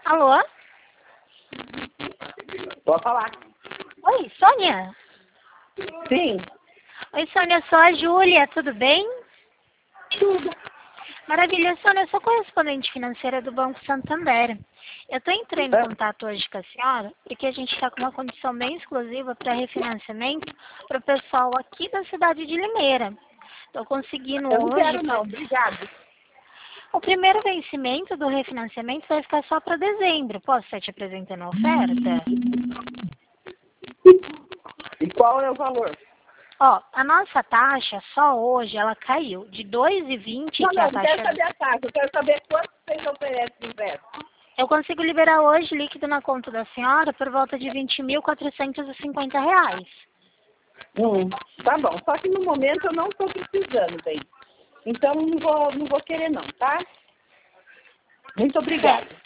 Alô? Pode falar. Oi, Sônia? Sim. Oi, Sônia, eu sou a Júlia, tudo bem? Tudo. Maravilha, Sônia, eu sou correspondente financeira do Banco Santander. Eu estou entrando em contato hoje com a senhora porque a gente está com uma condição bem exclusiva para refinanciamento para o pessoal aqui da cidade de Limeira. Estou conseguindo Eu não hoje... quero não, obrigado. O primeiro vencimento do refinanciamento vai ficar só para dezembro. Posso estar te apresentando a oferta? E qual é o valor? Ó, a nossa taxa só hoje ela caiu de 2,20 Não, que é a não quero taxa. saber a taxa, eu quero saber quanto vocês oferecem de empréstimo. Eu consigo liberar hoje líquido na conta da senhora por volta de R$ 20.450. Tá bom, só que no momento eu não estou precisando, bem. Então não vou querer não, tá? Muito obrigada.